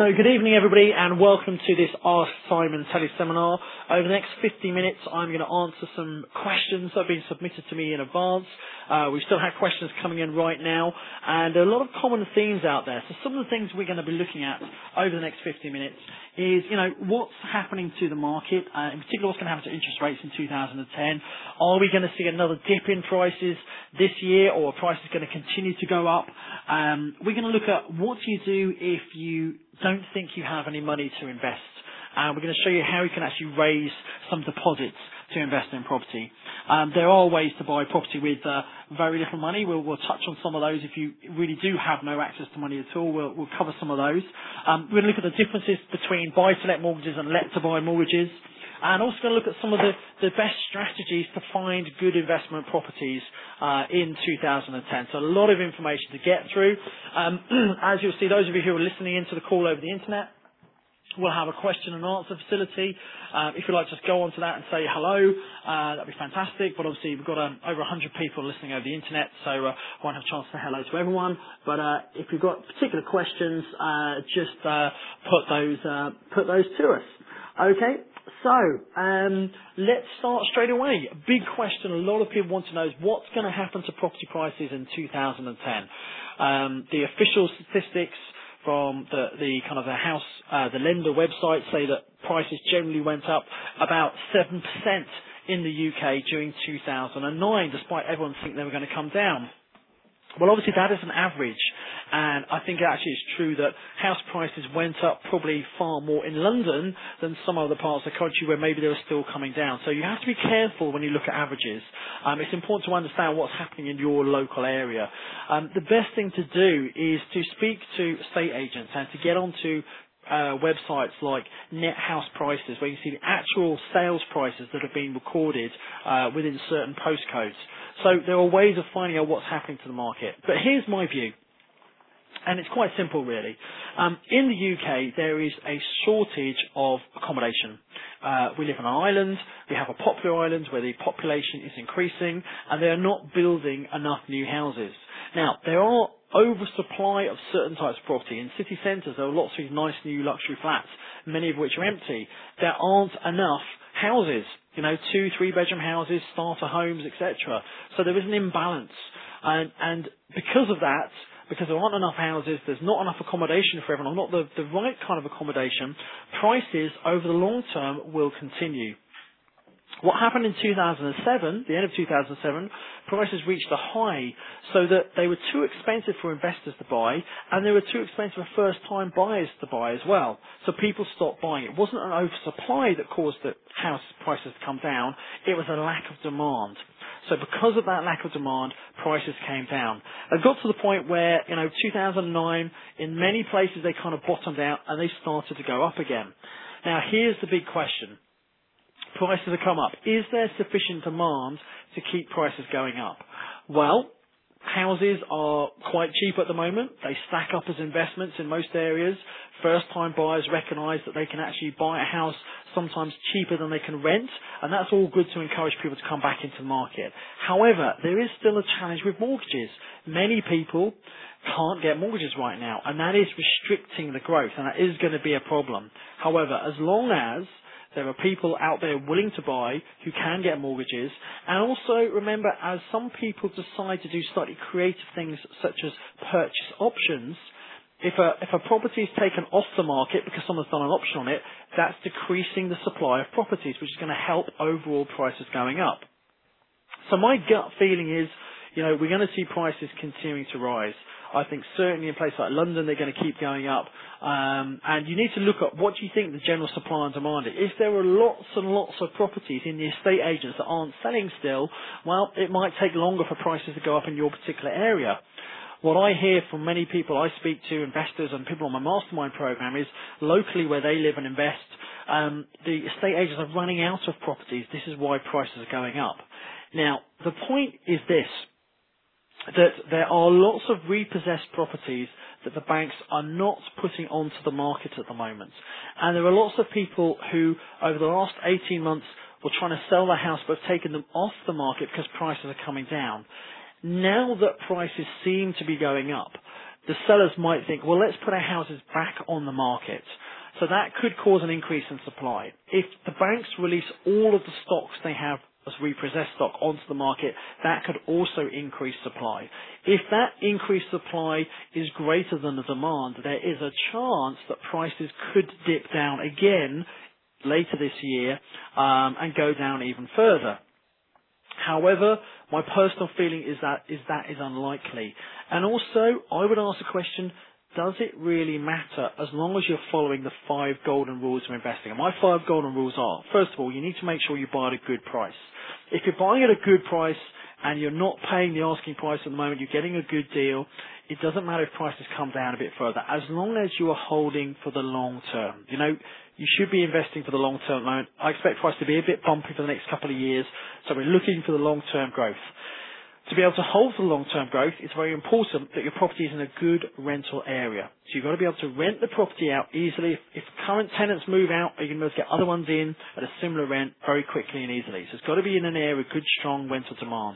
So good evening everybody and welcome to this Ask Simon teleseminar. Over the next 50 minutes I'm going to answer some questions that have been submitted to me in advance. We still have questions coming in right now and there are a lot of common themes out there. So some of the things we're going to be looking at over the next 50 minutes is, what's happening to the market, in particular what's going to happen to interest rates in 2010. Are we going to see another dip in prices this year, or are prices going to continue to go up? We're going to look at what do you do if you don't think you have any money to invest. We're going to show you how you can actually raise some deposits to invest in property. There are ways to buy property with very little money. We'll touch on some of those. If you really do have no access to money at all, we'll cover some of those. We're going to look at the differences between buy-to-let mortgages and let-to-buy mortgages. And also going to look at some of the best strategies to find good investment properties in 2010. So a lot of information to get through. As you'll see, those of you who are listening into the call over the internet, we'll have a question and answer facility. If you'd like to just go onto that and say hello, that'd be fantastic. But obviously we've got over 100 people listening over the internet, so won't have a chance to say hello to everyone. But if you've got particular questions, just put those to us. Okay. So, let's start straight away. A big question a lot of people want to know is what's going to happen to property prices in 2010. The official statistics from the lender website say that prices generally went up about 7% in the UK during 2009, despite everyone thinking they were going to come down. Well, obviously that is an average, and I think actually it's true that house prices went up probably far more in London than some other parts of the country where maybe they were still coming down. So you have to be careful when you look at averages. It's important to understand what's happening in your local area. The best thing to do is to speak to estate agents and to get onto websites like Net House Prices, where you see the actual sales prices that have been recorded within certain postcodes. So there are ways of finding out what's happening to the market. But here's my view, and it's quite simple really. In the UK, there is a shortage of accommodation. We live on an island. We have a popular island where the population is increasing, and they are not building enough new houses. Now, there are oversupply of certain types of property. In city centres, there are lots of nice new luxury flats, many of which are empty. There aren't enough houses, 2, 3-bedroom houses, starter homes, etc. So there is an imbalance. And because of that, because there aren't enough houses, there's not enough accommodation for everyone, not the right kind of accommodation, prices over the long term will continue. What happened in 2007, the end of 2007, prices reached a high so that they were too expensive for investors to buy, and they were too expensive for first-time buyers to buy as well. So people stopped buying. It wasn't an oversupply that caused the house prices to come down. It was a lack of demand. So because of that lack of demand, prices came down. It got to the point where, 2009, in many places they kind of bottomed out and they started to go up again. Now here's the big question. Prices have come up. Is there sufficient demand to keep prices going up? Well, houses are quite cheap at the moment. They stack up as investments in most areas. First-time buyers recognise that they can actually buy a house sometimes cheaper than they can rent, and that's all good to encourage people to come back into the market. However, there is still a challenge with mortgages. Many people can't get mortgages right now, and that is restricting the growth, and that is going to be a problem. However, as long as there are people out there willing to buy who can get mortgages. And also remember, as some people decide to do slightly creative things such as purchase options, if a property is taken off the market because someone's done an option on it, that's decreasing the supply of properties, which is going to help overall prices going up. So my gut feeling is, we're going to see prices continuing to rise. I think certainly in places like London, they're going to keep going up. And you need to look at what do you think the general supply and demand is. If there are lots and lots of properties in the estate agents that aren't selling still, well, it might take longer for prices to go up in your particular area. What I hear from many people I speak to, investors and people on my mastermind program, is locally where they live and invest, the estate agents are running out of properties. This is why prices are going up. Now, the point is this, that there are lots of repossessed properties that the banks are not putting onto the market at the moment. And there are lots of people who, over the last 18 months, were trying to sell their house but have taken them off the market because prices are coming down. Now that prices seem to be going up, the sellers might think, well, let's put our houses back on the market. So that could cause an increase in supply. If the banks release all of the stocks they have as repossessed stock onto the market, that could also increase supply. If that increased supply is greater than the demand, there is a chance that prices could dip down again later this year and go down even further. However, my personal feeling is that is unlikely. And also, I would ask the question, does it really matter as long as you're following the 5 golden rules of investing? And my 5 golden rules are, first of all, you need to make sure you buy at a good price. If you're buying at a good price and you're not paying the asking price at the moment, you're getting a good deal, it doesn't matter if prices come down a bit further, as long as you are holding for the long term. You know, you should be investing for the long term at the moment. I expect price to be a bit bumpy for the next couple of years, so we're looking for the long term growth. To be able to hold for the long-term growth, it's very important that your property is in a good rental area. So you've got to be able to rent the property out easily. If current tenants move out, you can be able to get other ones in at a similar rent very quickly and easily. So it's got to be in an area with good, strong rental demand.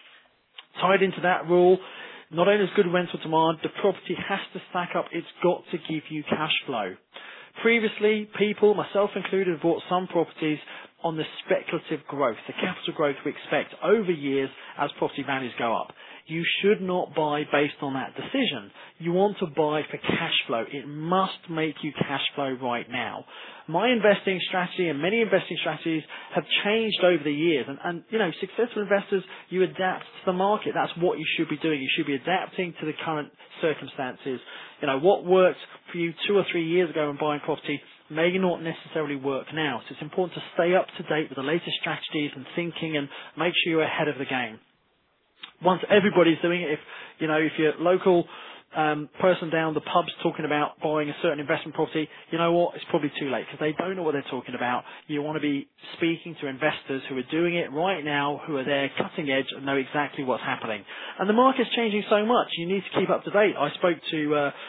Tied into that rule, not only is good rental demand, the property has to stack up. It's got to give you cash flow. Previously, people, myself included, have bought some properties on the speculative growth, the capital growth we expect over years as property values go up. You should not buy based on that decision. You want to buy for cash flow. It must make you cash flow right now. My investing strategy and many investing strategies have changed over the years. And you know, successful investors, you adapt to the market. That's what you should be doing. You should be adapting to the current circumstances. You know, what worked for you 2 or 3 years ago in buying property may not necessarily work now. So it's important to stay up to date with the latest strategies and thinking and make sure you're ahead of the game. Once everybody's doing it, if your local person down the pub's talking about buying a certain investment property, you know what, it's probably too late because they don't know what they're talking about. You want to be speaking to investors who are doing it right now, who are there cutting edge and know exactly what's happening. And the market's changing so much, you need to keep up to date. I spoke to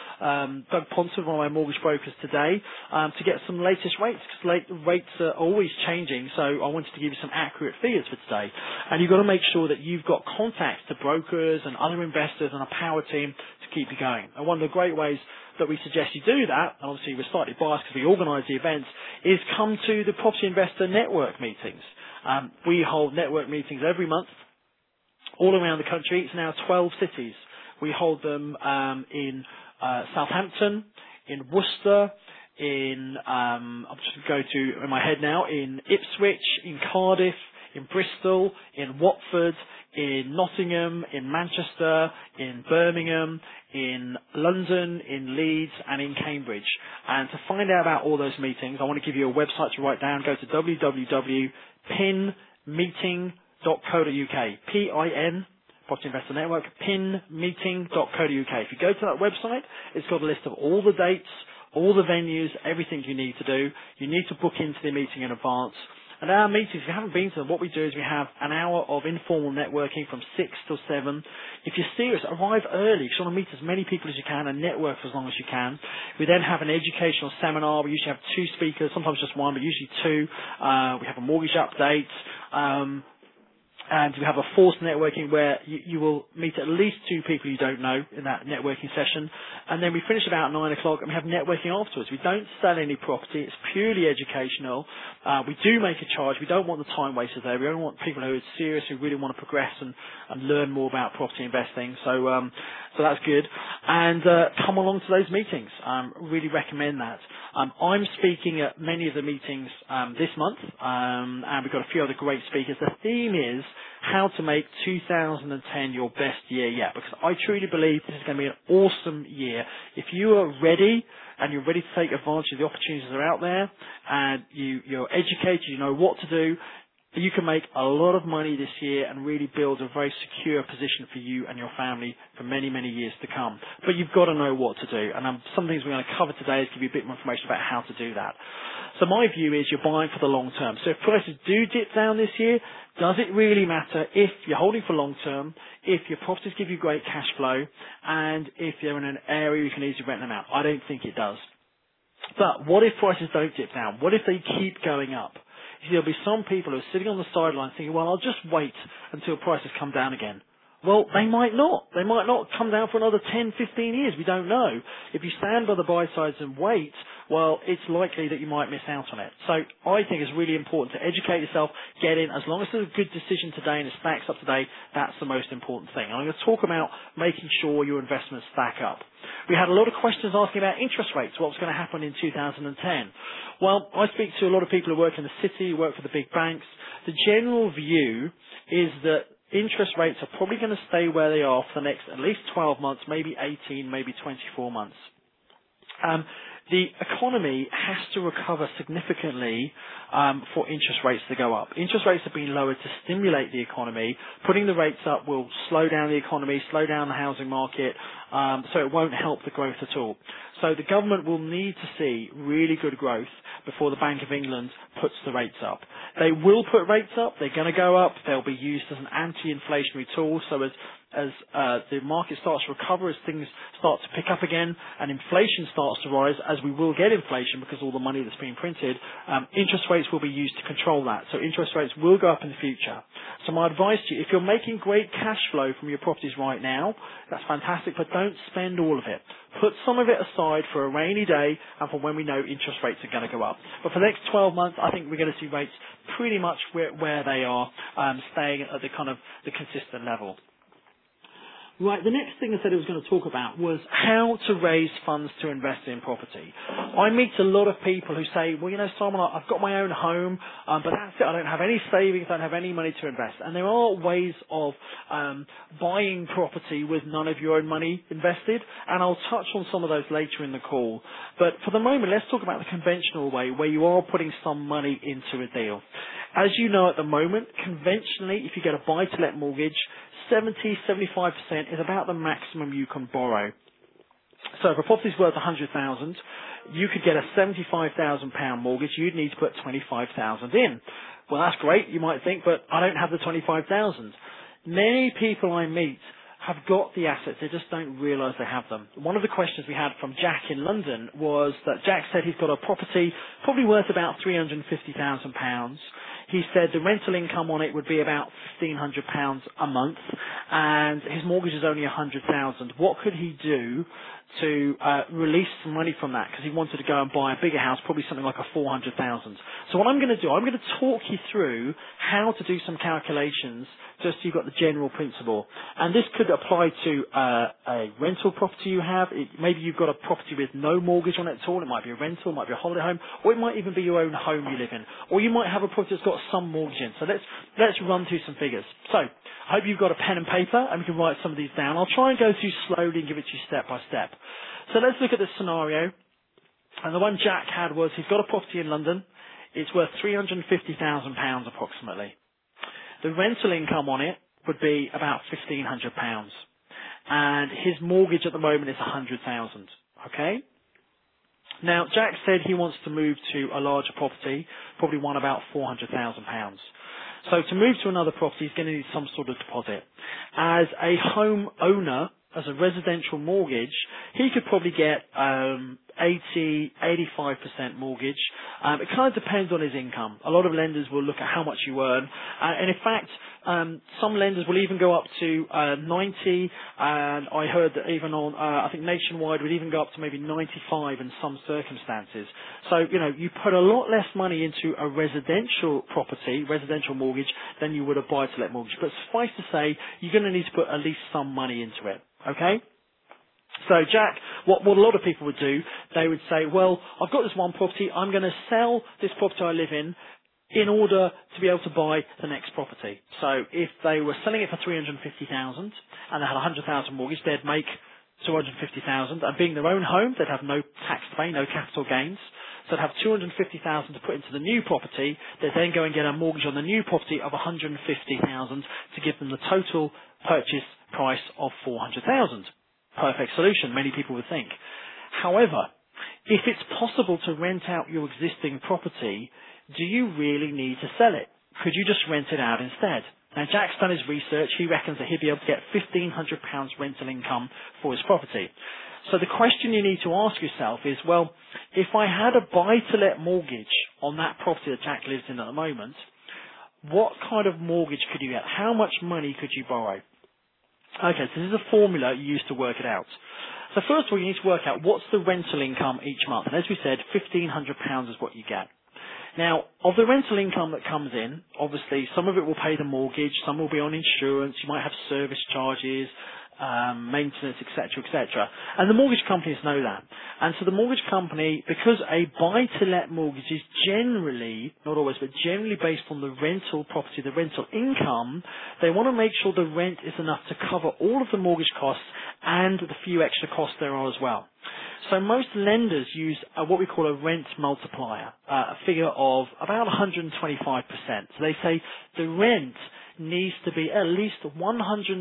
Doug Ponson, one of my mortgage brokers today, to get some latest rates because rates are always changing. So I wanted to give you some accurate figures for today. And you've got to make sure that you've got contacts to brokers and other investors and a power team to keep you going. And one of the great ways that we suggest you do that, and obviously we're slightly biased because we organise the events, is come to the Property Investor Network meetings. We hold network meetings every month all around the country. It's now 12 cities. We hold them in Southampton, in Worcester, I'm just going to go to in my head now, in Ipswich, in Cardiff, in Bristol, in Watford, in Nottingham, in Manchester, in Birmingham, in London, in Leeds, and in Cambridge. And to find out about all those meetings, I want to give you a website to write down. Go to www.pinmeeting.co.uk. PIN, Property Investor Network, pinmeeting.co.uk. If you go to that website, it's got a list of all the dates, all the venues, everything you need to do. You need to book into the meeting in advance. And our meetings, if you haven't been to them, what we do is we have an hour of informal networking from 6 till 7. If you're serious, arrive early. You want to meet as many people as you can and network for as long as you can. We then have an educational seminar. We usually have 2 speakers, sometimes just 1, but usually 2. We have a mortgage update. And we have a forced networking where you will meet at least 2 people you don't know in that networking session. And then we finish about 9 o'clock and we have networking afterwards. We don't sell any property. It's purely educational. We do make a charge. We don't want the time wasters there. We only want people who are serious, who really want to progress and learn more about property investing. So that's good. And come along to those meetings. Really recommend that. I'm speaking at many of the meetings this month, and we've got a few other great speakers. The theme is how to make 2010 your best year yet, because I truly believe this is going to be an awesome year. If you are ready and you're ready to take advantage of the opportunities that are out there, and you're educated, you know what to do, you can make a lot of money this year and really build a very secure position for you and your family for many, many years to come. But you've got to know what to do. And some things we're going to cover today is give you a bit more information about how to do that. So my view is you're buying for the long term. So if prices do dip down this year, does it really matter if you're holding for long term, if your properties give you great cash flow, and if you're in an area you can easily rent them out? I don't think it does. But what if prices don't dip down? What if they keep going up? There'll be some people who are sitting on the sidelines thinking, well, I'll just wait until prices come down again. Well, they might not. They might not come down for another 10, 15 years. We don't know. If you stand by the buy sides and wait, well, it's likely that you might miss out on it. So I think it's really important to educate yourself, get in. As long as it's a good decision today and it stacks up today, that's the most important thing. And I'm going to talk about making sure your investments stack up. We had a lot of questions asking about interest rates, what's going to happen in 2010. Well, I speak to a lot of people who work in the city, who work for the big banks. The general view is that interest rates are probably going to stay where they are for the next at least 12 months, maybe 18, maybe 24 months. The economy has to recover significantly for interest rates to go up. Interest rates have been lowered to stimulate the economy. Putting the rates up will slow down the economy, slow down the housing market, so it won't help the growth at all. So the government will need to see really good growth before the Bank of England puts the rates up. They will put rates up. They're going to go up. They'll be used as an anti-inflationary tool. So as the market starts to recover, as things start to pick up again, and inflation starts to rise, as we will get inflation because all the money that's being printed, interest rates will be used to control that. So interest rates will go up in the future. So my advice to you, if you're making great cash flow from your properties right now, that's fantastic, but don't spend all of it. Put some of it aside for a rainy day and for when we know interest rates are going to go up. But for the next 12 months, I think we're going to see rates pretty much where they are, staying at the kind of the consistent level. Right, the next thing I said I was going to talk about was how to raise funds to invest in property. I meet a lot of people who say, well, you know, Simon, I've got my own home, but that's it. I don't have any savings, I don't have any money to invest. And there are ways of buying property with none of your own money invested, and I'll touch on some of those later in the call. But for the moment, let's talk about the conventional way, where you are putting some money into a deal. As you know, at the moment, conventionally, if you get a buy-to-let mortgage, 70-75% is about the maximum you can borrow. So if a property's worth 100,000, you could get a £75,000 mortgage. You'd need to put 25,000 in. Well, that's great, you might think, but I don't have the 25,000. Many people I meet have got the assets, they just don't realise they have them. One of the questions we had from Jack in London was that Jack said he's got a property probably worth about £350,000. He said the rental income on it would be about £1,500 a month, and his mortgage is only £100,000. What could he do to release some money from that? Because he wanted to go and buy a bigger house, probably something like a £400,000. So what I'm going to do, I'm going to talk you through how to do some calculations, just so you've got the general principle. And this could apply to a rental property you have. Maybe you've got a property with no mortgage on it at all. It might be a rental, it might be a holiday home, or it might even be your own home you live in. Or you might have a property that's got some mortgage in. So let's run through some figures. So I hope you've got a pen and paper and we can write some of these down. I'll try and go through slowly and give it to you step by step. So let's look at this scenario. And the one Jack had was he's got a property in London. It's worth £350,000 approximately. The rental income on it would be about £1,500. And his mortgage at the moment is £100,000. Okay? Now, Jack said he wants to move to a larger property, probably one about £400,000. So to move to another property, he's going to need some sort of deposit. As a home owner, as a residential mortgage, he could probably get 85% mortgage. It kind of depends on his income. A lot of lenders will look at how much you earn. And in fact, some lenders will even go up to 90, and I heard that even on, I think Nationwide would even go up to maybe 95 in some circumstances. So, you know, you put a lot less money into a residential property, residential mortgage, than you would a buy-to-let mortgage. But suffice to say, you're going to need to put at least some money into it. Okay? So Jack, what a lot of people would do, they would say, well, I've got this one property, I'm going to sell this property I live in order to be able to buy the next property. So if they were selling it for $350,000 and they had $100,000 mortgage, they'd make $250,000, and being their own home, they'd have no tax to pay, no capital gains. So they'd have $250,000 to put into the new property. They'd then go and get a mortgage on the new property of $150,000 to give them the total purchase price of $400,000. Perfect solution, many people would think. However, if it's possible to rent out your existing property, do you really need to sell it? Could you just rent it out instead? Now, Jack's done his research. He reckons that he'd be able to get £1,500 rental income for his property. So the question you need to ask yourself is, well, if I had a buy-to-let mortgage on that property that Jack lives in at the moment, what kind of mortgage could you get? How much money could you borrow? Okay, so this is a formula you use to work it out. So first of all, you need to work out what's the rental income each month. And as we said, £1,500 is what you get. Now, of the rental income that comes in, obviously some of it will pay the mortgage, some will be on insurance, you might have service charges, maintenance, etc., etc. And the mortgage companies know that. And so the mortgage company, because a buy-to-let mortgage is generally, not always, but generally based on the rental property, the rental income, they want to make sure the rent is enough to cover all of the mortgage costs and the few extra costs there are as well. So most lenders use what we call a rent multiplier, a figure of about 125%. So they say the rent needs to be at least 125%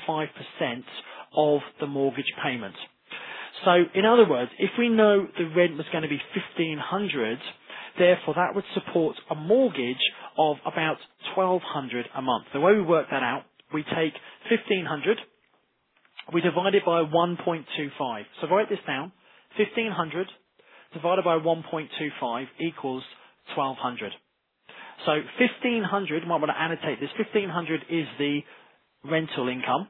of the mortgage payment. So in other words, if we know the rent was going to be $1,500, therefore that would support a mortgage of about $1,200 a month. The way we work that out, we take $1,500, we divide it by 1.25. So write this down. 1,500 divided by 1.25 equals 1,200. So 1,500, you might want to annotate this, 1,500 is the rental income,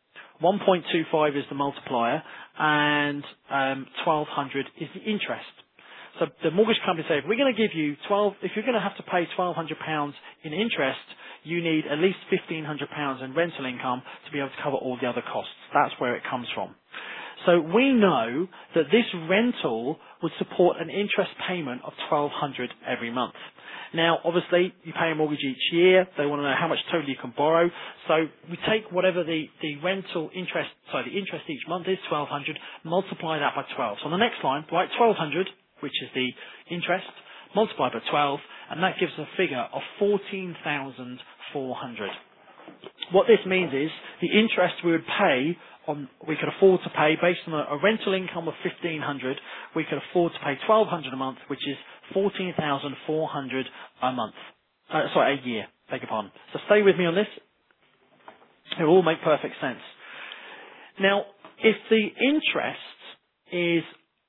1.25 is the multiplier, and 1,200 is the interest. So the mortgage company say, if we're going to give you if you're going to have to pay £1,200 in interest, you need at least £1,500 in rental income to be able to cover all the other costs. That's where it comes from. So we know that this rental would support an interest payment of $1,200 every month. Now, obviously, you pay a mortgage each year. They want to know how much total you can borrow. So we take whatever the interest each month is, $1,200, multiply that by 12. So on the next line, write $1,200, which is the interest, multiply by 12, and that gives a figure of $14,400. What this means is the interest we would pay we could afford to pay based on a rental income of $1,500. We could afford to pay $1,200 a month, which is $14,400 a month. A year. Beg your pardon. So stay with me on this. It will all make perfect sense. Now, if the interest is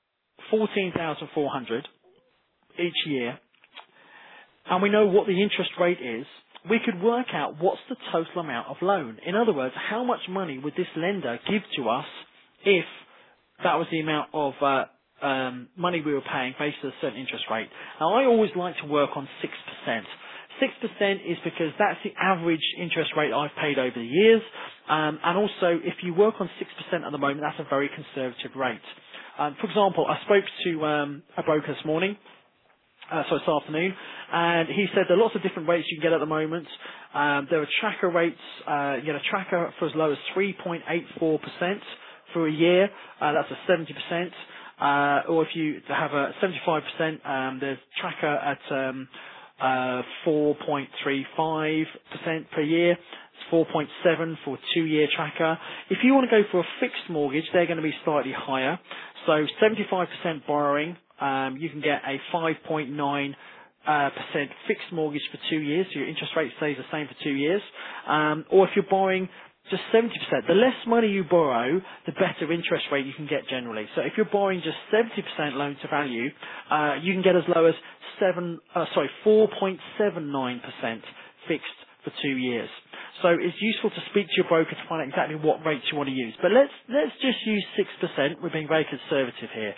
$14,400 each year, and we know what the interest rate is, we could work out what's the total amount of loan. In other words, how much money would this lender give to us if that was the amount of money we were paying based on a certain interest rate. Now, I always like to work on 6%. 6% is because that's the average interest rate I've paid over the years. And also, if you work on 6% at the moment, that's a very conservative rate. For example, I spoke to a broker this morning, this afternoon, and he said there are lots of different rates you can get at the moment. There are tracker rates. You get a tracker for as low as 3.84% for a year. That's a 70%. Or if you have a 75%, there's tracker at 4.35% per year. It's 4.7 for a 2-year tracker. If you want to go for a fixed mortgage, they're going to be slightly higher. So 75% borrowing, you can get a 5.9% fixed mortgage for 2 years, so your interest rate stays the same for 2 years. Or if you're borrowing just 70%, the less money you borrow, the better interest rate you can get generally. So if you're borrowing just 70% loan to value, you can get as low as 4.79% fixed for 2 years. So it's useful to speak to your broker to find out exactly what rates you want to use. But let's just use 6%. We're being very conservative here.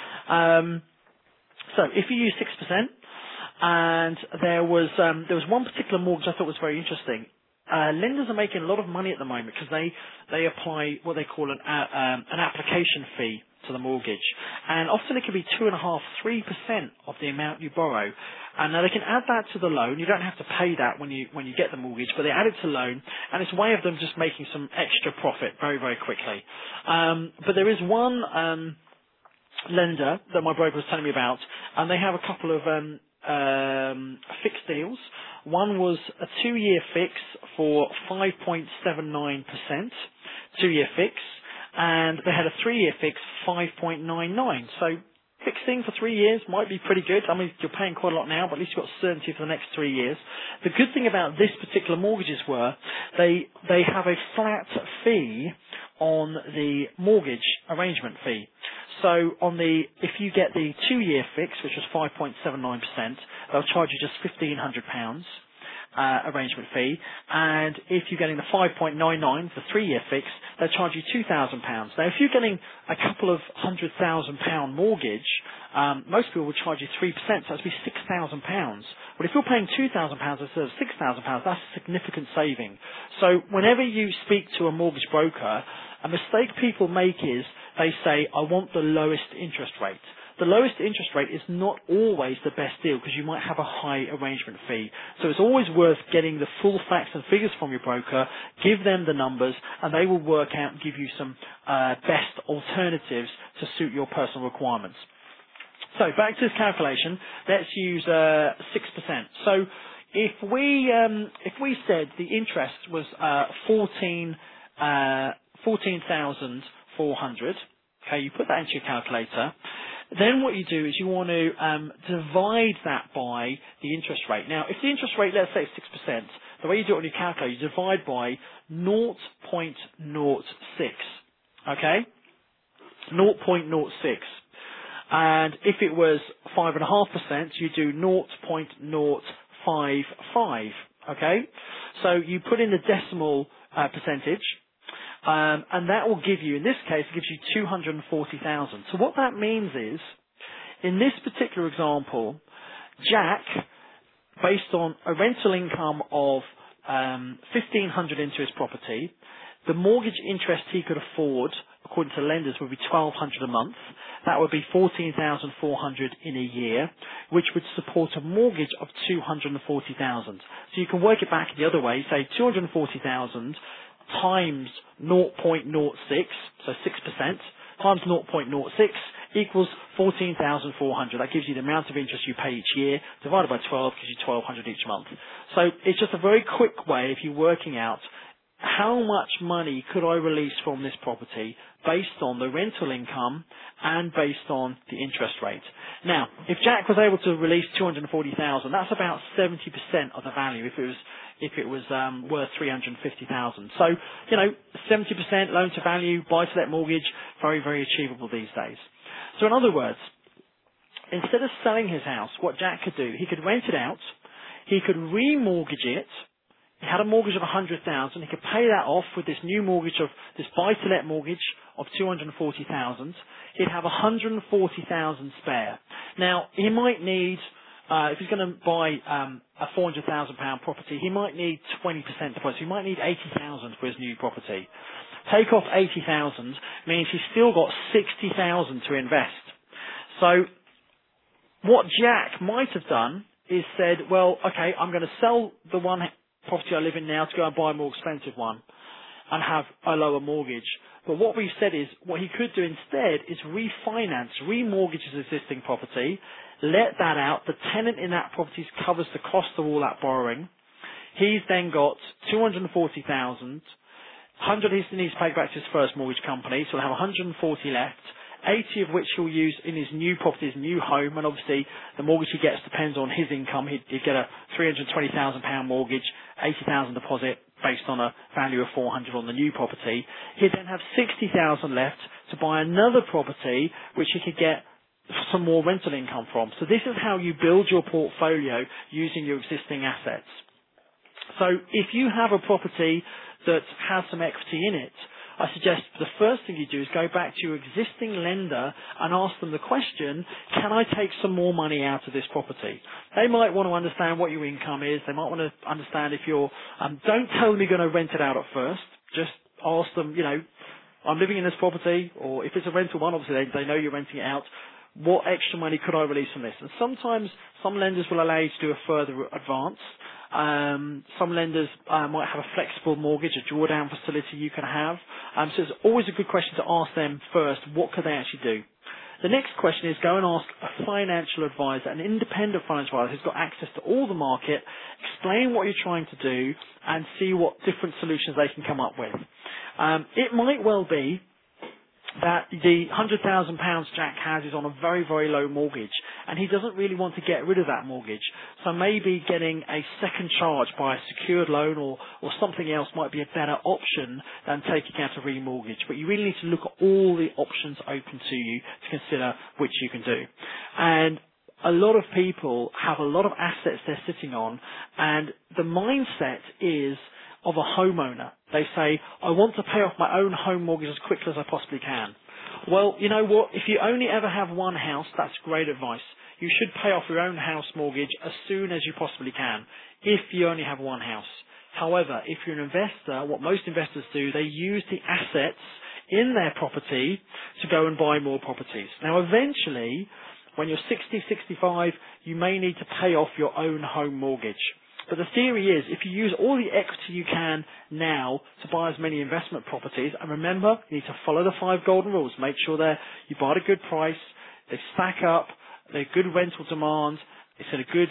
So if you use 6%, and there was one particular mortgage I thought was very interesting. Lenders are making a lot of money at the moment because they apply what they call an application fee to the mortgage, and often it can be 2.5–3% of the amount you borrow. And now they can add that to the loan. You don't have to pay that when you get the mortgage, but they add it to the loan, and it's a way of them just making some extra profit very, very quickly. But there is one lender that my broker was telling me about, and they have a couple of fixed deals. One was a 2-year fix for 5.79%, 2-year fix, and they had a 3-year fix, 5.99. So fixing for 3 years might be pretty good. I mean, you're paying quite a lot now, but at least you've got certainty for the next 3 years. The good thing about this particular mortgages were they have a flat fee on the mortgage arrangement fee. So if you get the 2-year fix, which was 5.79%, they'll charge you just £1,500. arrangement fee. And if you're getting the 5.99, the 3-year fix, they'll charge you £2,000. Now, if you're getting a couple of £100,000 mortgage, most people will charge you 3%, so that'd be £6,000. But if you're paying £2,000 instead of £6,000, that's a significant saving. So whenever you speak to a mortgage broker, a mistake people make is they say, I want the lowest interest rate. The lowest interest rate is not always the best deal because you might have a high arrangement fee. So it's always worth getting the full facts and figures from your broker, give them the numbers, and they will work out and give you some best alternatives to suit your personal requirements. So back to this calculation, let's use 6%. So if we said the interest was 14,400, okay, you put that into your calculator. Then what you do is you want to divide that by the interest rate. Now, if the interest rate, let's say it's 6%, the way you do it on your calculator, you divide by 0.06. Okay? 0.06. And if it was 5.5%, you do 0.055. Okay? So you put in the decimal percentage, and that will give you, in this case, it gives you 240,000. So what that means is, in this particular example, Jack, based on a rental income of 1,500 into his property, the mortgage interest he could afford, according to lenders, would be 1,200 a month. That would be 14,400 in a year, which would support a mortgage of 240,000. So you can work it back the other way, say 240,000 times 0.06, so 6%, times 0.06 equals 14,400. That gives you the amount of interest you pay each year, divided by 12 gives you 1,200 each month. So it's just a very quick way if you're working out how much money could I release from this property based on the rental income and based on the interest rate. Now, if Jack was able to release 240,000, that's about 70% of the value if it was worth 350,000. So, 70% loan to value, buy to let mortgage, very, very achievable these days. So in other words, instead of selling his house, what Jack could do, he could rent it out, he could remortgage it. He had a mortgage of 100,000. He could pay that off with this new mortgage of this buy-to-let mortgage of 240,000. He'd have 140,000 spare. Now he might need, if he's going to buy a 400,000 pound property, he might need 20% deposit. He might need 80,000 for his new property. Take off 80,000 means he's still got 60,000 to invest. So what Jack might have done is said, well, okay, I'm going to sell the one property I live in now to go and buy a more expensive one and have a lower mortgage. But what we've said is what he could do instead is refinance, remortgage his existing property, let that out. The tenant in that property covers the cost of all that borrowing. He's then got 240,000, 100 he needs to pay back to his first mortgage company, so he'll have 140 left. 80 of which he'll use in his new property, his new home, and obviously the mortgage he gets depends on his income. He'd get a £320,000 mortgage, 80,000 deposit based on a value of 400 on the new property. He'd then have 60,000 left to buy another property which he could get some more rental income from. So this is how you build your portfolio using your existing assets. So if you have a property that has some equity in it, I suggest the first thing you do is go back to your existing lender and ask them the question, can I take some more money out of this property? They might want to understand what your income is. They might want to understand if you're, don't tell them you're going to rent it out at first. Just ask them, I'm living in this property, or if it's a rental one, obviously they know you're renting it out. What extra money could I release from this? And sometimes some lenders will allow you to do a further advance. Some lenders might have a flexible mortgage, a drawdown facility you can have. So it's always a good question to ask them first, what could they actually do? The next question is go and ask a financial advisor, an independent financial advisor who's got access to all the market, explain what you're trying to do and see what different solutions they can come up with. It might well be that the £100,000 Jack has is on a very, very low mortgage and he doesn't really want to get rid of that mortgage. So maybe getting a second charge by a secured loan or something else might be a better option than taking out a remortgage. But you really need to look at all the options open to you to consider which you can do. And a lot of people have a lot of assets they're sitting on, and the mindset is of a homeowner. They say, I want to pay off my own home mortgage as quickly as I possibly can. Well, you know what? If you only ever have one house, that's great advice. You should pay off your own house mortgage as soon as you possibly can, if you only have one house. However, if you're an investor, what most investors do, they use the assets in their property to go and buy more properties. Now, eventually, when you're 60, 65, you may need to pay off your own home mortgage. But the theory is, if you use all the equity you can now to buy as many investment properties, and remember, you need to follow the 5 golden rules. Make sure you buy at a good price, they stack up, they're good rental demand, it's at a good,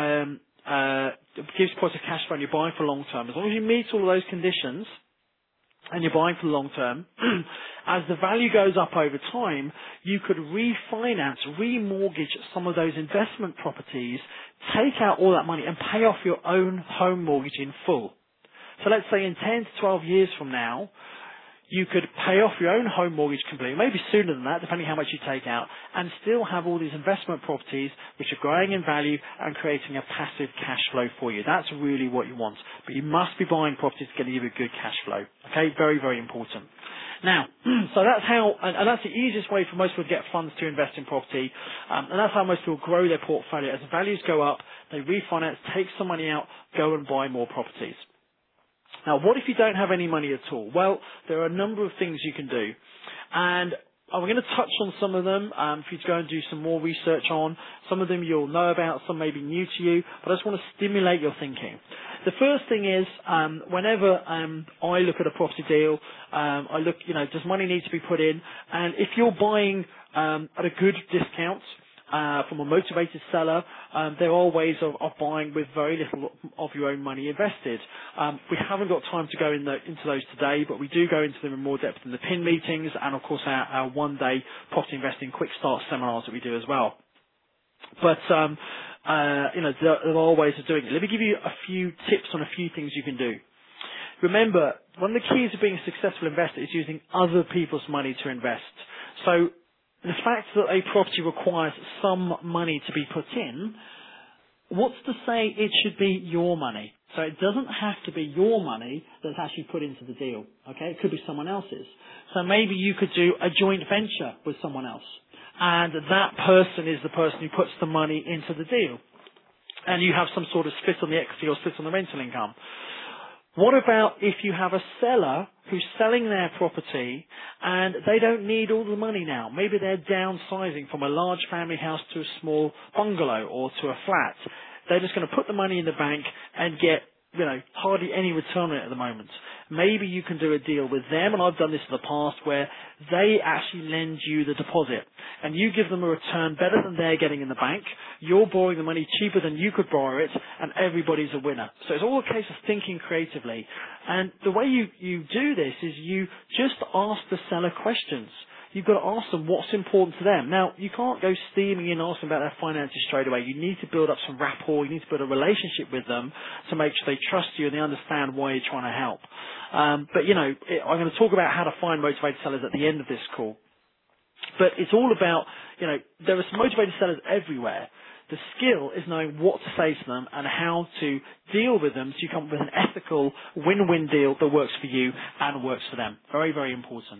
gives positive cash flow, and you're buying for long term. As long as you meet all of those conditions, and you're buying for the long term, as the value goes up over time, you could refinance, remortgage some of those investment properties, take out all that money and pay off your own home mortgage in full. So let's say in 10 to 12 years from now, you could pay off your own home mortgage completely, maybe sooner than that, depending how much you take out, and still have all these investment properties which are growing in value and creating a passive cash flow for you. That's really what you want. But you must be buying properties to give you a good cash flow. Okay, very, very important. Now, so that's how, and that's the easiest way for most people to get funds to invest in property, and that's how most people grow their portfolio. As the values go up, they refinance, take some money out, go and buy more properties. Now, what if you don't have any money at all? Well, there are a number of things you can do, and I'm going to touch on some of them for you to go and do some more research on. Some of them you'll know about, some may be new to you, but I just want to stimulate your thinking. The first thing is, whenever I look at a property deal, I look, does money need to be put in? And if you're buying at a good discount, from a motivated seller, there are ways of buying with very little of your own money invested. We haven't got time to go into those today, but we do go into them in more depth in the PIN meetings and, of course, our one-day property investing quick start seminars that we do as well. But, there are ways of doing it. Let me give you a few tips on a few things you can do. Remember, one of the keys of being a successful investor is using other people's money to invest. So, the fact that a property requires some money to be put in, what's to say it should be your money? So it doesn't have to be your money that's actually put into the deal. Okay, it could be someone else's. So maybe you could do a joint venture with someone else, and that person is the person who puts the money into the deal, and you have some sort of split on the equity or split on the rental income. What about if you have a seller who's selling their property and they don't need all the money now? Maybe they're downsizing from a large family house to a small bungalow or to a flat. They're just going to put the money in the bank and get, hardly any return on it at the moment. Maybe you can do a deal with them, and I've done this in the past, where they actually lend you the deposit and you give them a return better than they're getting in the bank. You're borrowing the money cheaper than you could borrow it, and everybody's a winner. So it's all a case of thinking creatively. And the way you do this is you just ask the seller questions. You've got to ask them what's important to them. Now, you can't go steaming in and ask them about their finances straight away. You need to build up some rapport. You need to build a relationship with them to make sure they trust you and they understand why you're trying to help. I'm going to talk about how to find motivated sellers at the end of this call. But it's all about, there are some motivated sellers everywhere. The skill is knowing what to say to them and how to deal with them so you come up with an ethical win-win deal that works for you and works for them. Very, very important.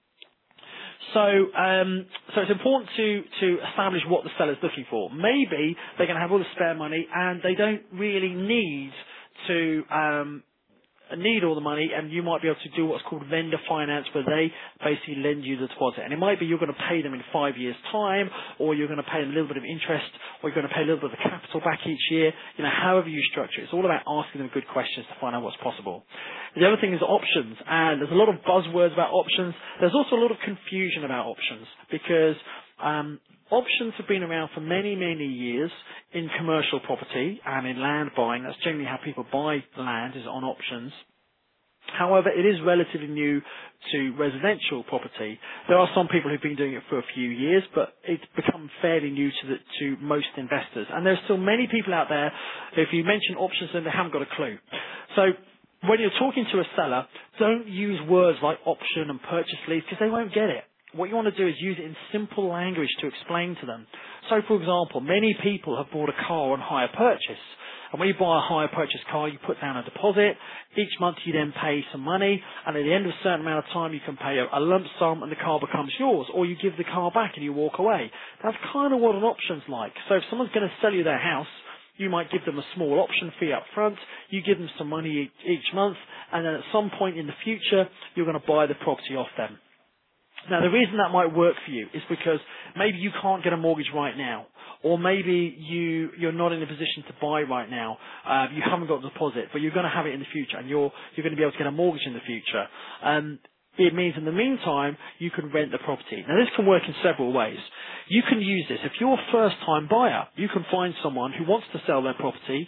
So it's important to establish what the seller's looking for. Maybe they're going to have all the spare money and they don't really need to need all the money, and you might be able to do what's called vendor finance, where they basically lend you the deposit. And it might be you're going to pay them in 5 years' time, or you're going to pay them a little bit of interest, or you're going to pay a little bit of the capital back each year. However you structure it. It's all about asking them good questions to find out what's possible. The other thing is options, and there's a lot of buzzwords about options. There's also a lot of confusion about options, because options have been around for many, many years in commercial property and in land buying. That's generally how people buy land, is on options. However, it is relatively new to residential property. There are some people who've been doing it for a few years, but it's become fairly new to most investors. And there's still many people out there, if you mention options, then they haven't got a clue. So when you're talking to a seller, don't use words like option and purchase lease, because they won't get it. what you want to do is use it in simple language to explain to them. So, for example, many people have bought a car on hire purchase. And when you buy a hire purchase car, you put down a deposit. Each month you then pay some money, and at the end of a certain amount of time you can pay a lump sum and the car becomes yours, or you give the car back and you walk away. That's kind of what an option's like. So if someone's going to sell you their house, you might give them a small option fee up front, you give them some money each month, and then at some point in the future, you're going to buy the property off them. Now, the reason that might work for you is because maybe you can't get a mortgage right now, or maybe you're not in a position to buy right now. You haven't got a deposit, but you're going to have it in the future, and you're going to be able to get a mortgage in the future. It means in the meantime, you can rent the property. Now, this can work in several ways. You can use this. If you're a first-time buyer, you can find someone who wants to sell their property,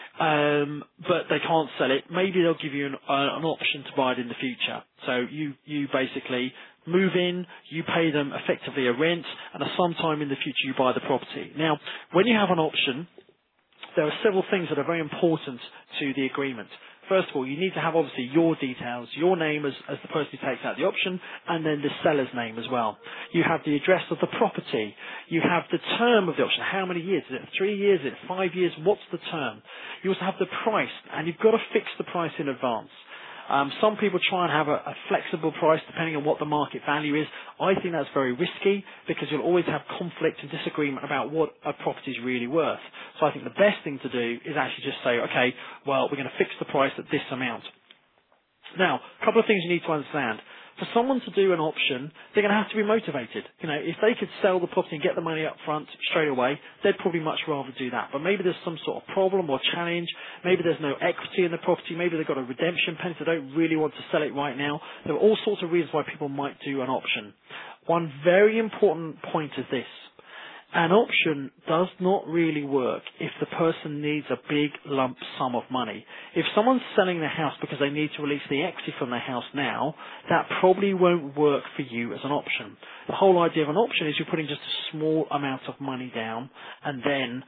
but they can't sell it. Maybe they'll give you an option to buy it in the future. So you basically move in, you pay them effectively a rent, and at some time in the future you buy the property. Now, when you have an option, there are several things that are very important to the agreement. First of all, you need to have obviously your details, your name as the person who takes out the option, and then the seller's name as well. You have the address of the property. You have the term of the option. How many years? Is it 3 years? Is it 5 years? What's the term? You also have the price, and you've got to fix the price in advance. Some people try and have a flexible price depending on what the market value is. I think that's very risky because you'll always have conflict and disagreement about what a property is really worth. So I think the best thing to do is actually just say, okay, well, we're going to fix the price at this amount. Now, a couple of things you need to understand. For someone to do an option, they're going to have to be motivated. You know, if they could sell the property and get the money up front straight away, they'd probably much rather do that. But maybe there's some sort of problem or challenge. Maybe there's no equity in the property. Maybe they've got a redemption penalty. They don't really want to sell it right now. There are all sorts of reasons why people might do an option. One very important point is this. An option does not really work if the person needs a big lump sum of money. If someone's selling their house because they need to release the equity from their house now, that probably won't work for you as an option. The whole idea of an option is you're putting just a small amount of money down, and then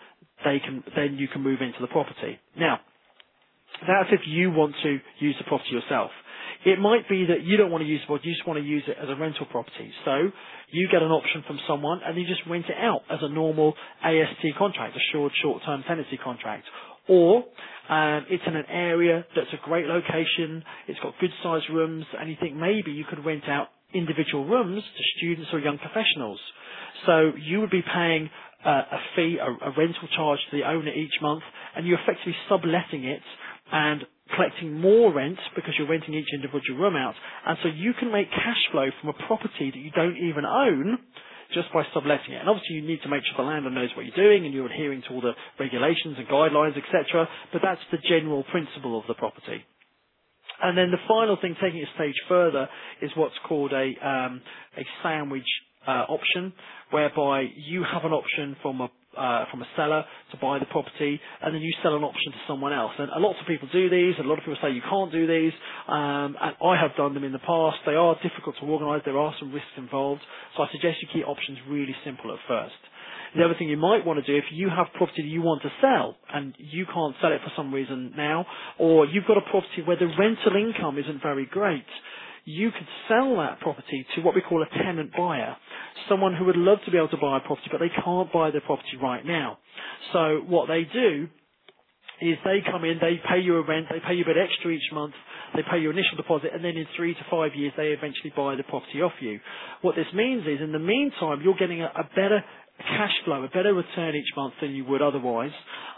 you can move into the property. Now, that's if you want to use the property yourself. It might be that you don't want to use it, you just want to use it as a rental property. So you get an option from someone and you just rent it out as a normal AST contract, assured short-term tenancy contract. Or it's in an area that's a great location, it's got good-sized rooms, and you think maybe you could rent out individual rooms to students or young professionals. So you would be paying a fee, a rental charge to the owner each month, and you're effectively subletting it and collecting more rent because you're renting each individual room out. And so you can make cash flow from a property that you don't even own just by subletting it. And obviously you need to make sure the landlord knows what you're doing and you're adhering to all the regulations and guidelines, etc. But that's the general principle of the property. And then the final thing, taking it a stage further, is what's called a sandwich option, whereby you have an option from a seller to buy the property, and then you sell an option to someone else. And lots of people do these, and a lot of people say you can't do these, and I have done them in the past. They are difficult to organise, there are some risks involved, so I suggest you keep options really simple at first. The other thing you might want to do, if you have property that you want to sell and you can't sell it for some reason now, or you've got a property where the rental income isn't very great, you could sell that property to what we call a tenant buyer, someone who would love to be able to buy a property, but they can't buy their property right now. So what they do is they come in, they pay you a rent, they pay you a bit extra each month, they pay your initial deposit, and then in 3 to 5 years they eventually buy the property off you. What this means is, in the meantime, you're getting a better cash flow, a better return each month than you would otherwise,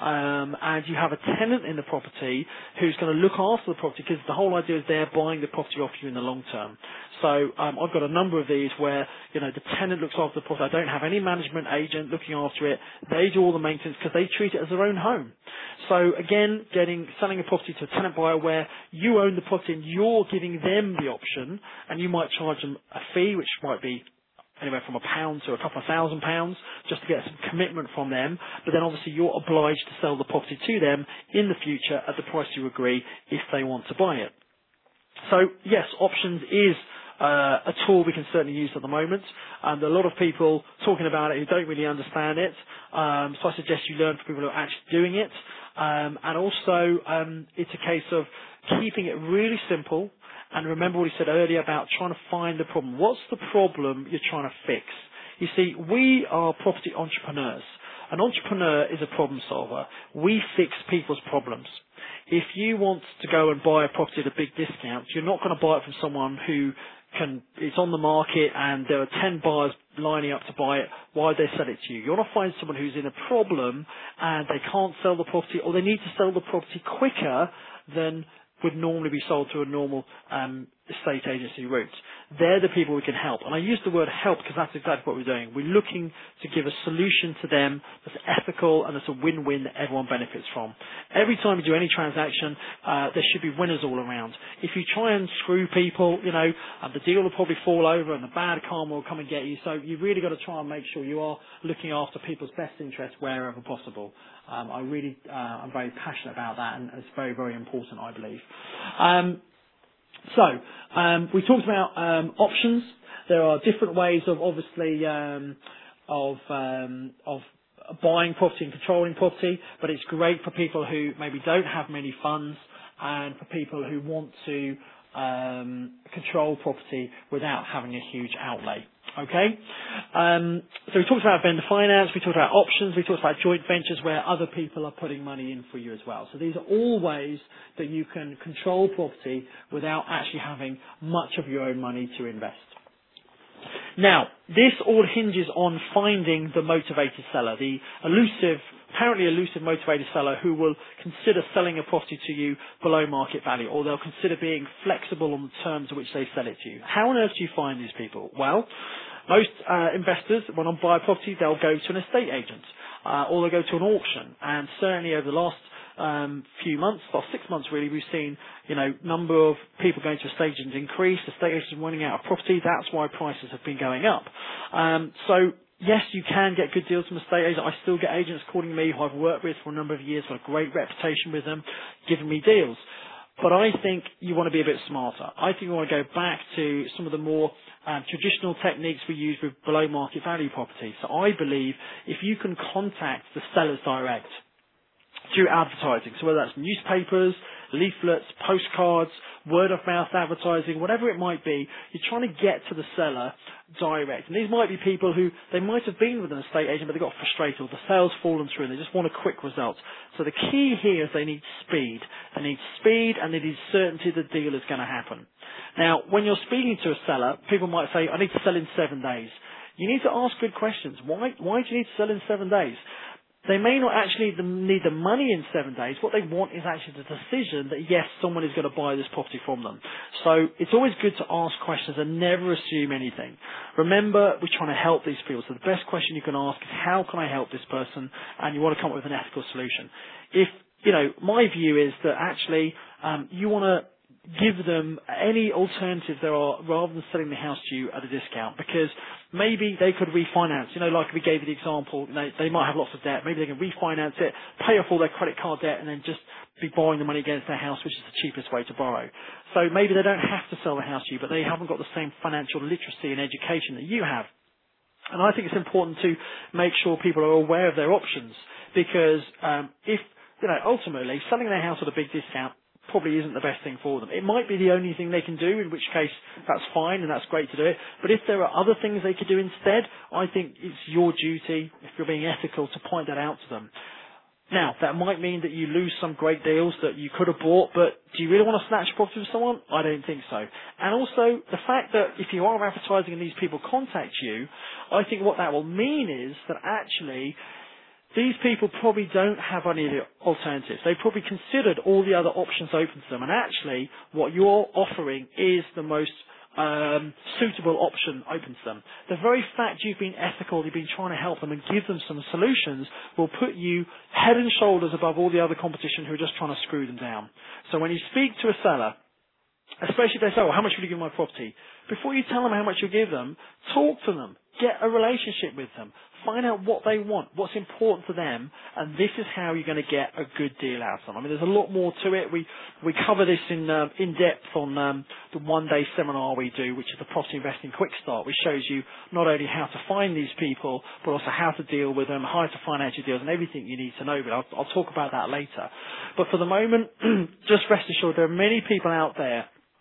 and you have a tenant in the property who's going to look after the property, because the whole idea is they're buying the property off you in the long term. So I've got a number of these where, you know, the tenant looks after the property. I don't have any management agent looking after it. They do all the maintenance because they treat it as their own home. So again, selling a property to a tenant buyer where you own the property and you're giving them the option, and you might charge them a fee, which might be anywhere from £1 to a couple of £1,000 just to get some commitment from them, but then obviously you're obliged to sell the property to them in the future at the price you agree if they want to buy it. So yes, options is a tool we can certainly use at the moment, and there are a lot of people talking about it who don't really understand it, so I suggest you learn from people who are actually doing it, and also it's a case of keeping it really simple And remember what he said earlier about trying to find the problem. What's the problem you're trying to fix? You see, we are property entrepreneurs. An entrepreneur is a problem solver. We fix people's problems. If you want to go and buy a property at a big discount, you're not going to buy it from someone who it's on the market and there are 10 buyers lining up to buy it. Why would they sell it to you? You want to find someone who's in a problem and they can't sell the property, or they need to sell the property quicker than would normally be sold through a normal estate agency route. They're the people we can help. And I use the word help because that's exactly what we're doing. We're looking to give a solution to them that's ethical and that's a win-win that everyone benefits from. Every time you do any transaction, there should be winners all around. If you try and screw people, the deal will probably fall over and the bad karma will come and get you. So you've really got to try and make sure you are looking after people's best interests wherever possible. I'm very passionate about that, and it's very, very important, I believe. We talked about options. There are different ways of obviously of buying property and controlling property, but it's great for people who maybe don't have many funds and for people who want to control property without having a huge outlay. Okay? So we talked about vendor finance, we talked about options, we talked about joint ventures where other people are putting money in for you as well. So these are all ways that you can control property without actually having much of your own money to invest. Now, this all hinges on finding the motivated seller, the apparently elusive motivated seller who will consider selling a property to you below market value, or they'll consider being flexible on the terms at which they sell it to you. How on earth do you find these people? Well, most investors, when they buy a property, they'll go to an estate agent, or they'll go to an auction. And certainly over the last few months, last 6 months really, we've seen, number of people going to estate agents increase, estate agents running out of property. That's why prices have been going up. So yes, you can get good deals from estate agents. I still get agents calling me who I've worked with for a number of years, got a great reputation with them, giving me deals. But I think you want to be a bit smarter. I think you want to go back to some of the more traditional techniques we use with below market value property. So I believe if you can contact the sellers direct through advertising, so whether that's newspapers, leaflets, postcards, word of mouth advertising, whatever it might be, you're trying to get to the seller direct. And these might be people who, they might have been with an estate agent, but they got frustrated, or the sale's fallen through and they just want a quick result. So the key here is they need speed. They need speed and they need certainty the deal is going to happen. Now, when you're speaking to a seller, people might say, I need to sell in 7 days. You need to ask good questions. Why do you need to sell in 7 days? They may not actually need the money in 7 days. What they want is actually the decision that, yes, someone is going to buy this property from them. So it's always good to ask questions and never assume anything. Remember, we're trying to help these people. So the best question you can ask is, how can I help this person? And you want to come up with an ethical solution. My view is that actually you want to give them any alternatives there are rather than selling the house to you at a discount, because maybe they could refinance, like we gave you the example, they might have lots of debt, maybe they can refinance it, pay off all their credit card debt and then just be borrowing the money against their house, which is the cheapest way to borrow. So maybe they don't have to sell the house to you, but they haven't got the same financial literacy and education that you have. And I think it's important to make sure people are aware of their options, because ultimately selling their house at a big discount probably isn't the best thing for them. It might be the only thing they can do, in which case that's fine and that's great to do it. But if there are other things they could do instead, I think it's your duty, if you're being ethical, to point that out to them. Now, that might mean that you lose some great deals that you could have bought, but do you really want to snatch property from someone? I don't think so. And also, the fact that if you are advertising and these people contact you, I think what that will mean is that actually these people probably don't have any alternatives. They've probably considered all the other options open to them, and actually what you're offering is the most suitable option open to them. The very fact you've been ethical, you've been trying to help them and give them some solutions, will put you head and shoulders above all the other competition who are just trying to screw them down. So when you speak to a seller, especially if they say, well, how much will you give my property? Before you tell them how much you give them, talk to them. Get a relationship with them. Find out what they want, what's important to them, and this is how you're going to get a good deal out of them. I mean, there's a lot more to it. We cover this in depth on the one-day seminar we do, which is the Property Investing Quick Start, which shows you not only how to find these people, but also how to deal with them, how to finance your deals, and everything you need to know. But I'll talk about that later. But for the moment, just rest assured, there are many people out there